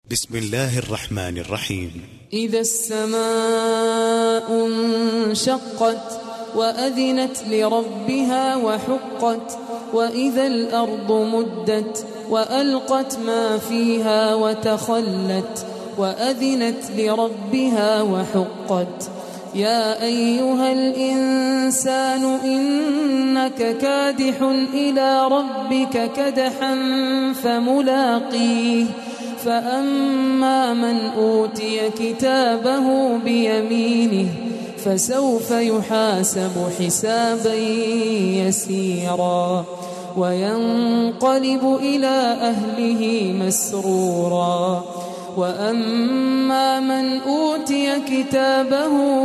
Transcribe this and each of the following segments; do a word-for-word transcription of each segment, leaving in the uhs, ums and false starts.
بسم الله الرحمن الرحيم. إذا السماء انشقت وأذنت لربها وحقت وإذا الأرض مدت وألقت ما فيها وتخلت وأذنت لربها وحقت. يا أيها الإنسان إنك كادح إلى ربك كدحا فملاقيه فأما من أوتي كتابه بيمينه فسوف يحاسب حسابا يسيرا وينقلب إلى أهله مسرورا. وأما من أوتي كتابه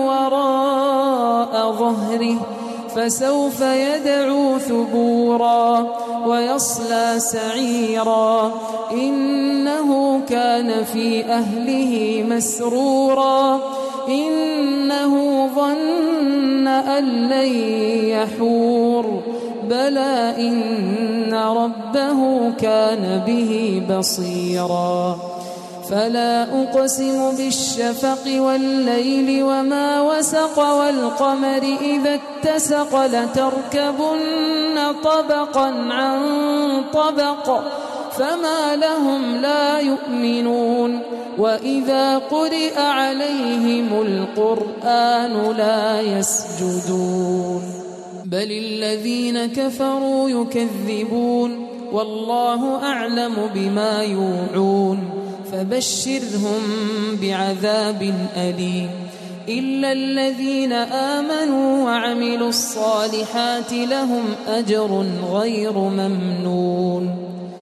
وراء ظهره فسوف يدعو ثبورا ويصلى سعيرا إنه كان في أهله مسرورا إنه ظن أن لن يحور بلى إن ربه كان به بصيرا. فلا أقسم بالشفق والليل وما وسق والقمر إذا اتسق لتركبن طبقا عن طبق فما لهم لا يؤمنون وإذا قرئ عليهم القرآن لا يسجدون بل الذين كفروا يكذبون والله أعلم بما يوعون فبشرهم بعذاب أليم إلا الذين آمنوا وعملوا الصالحات لهم أجر غير ممنون.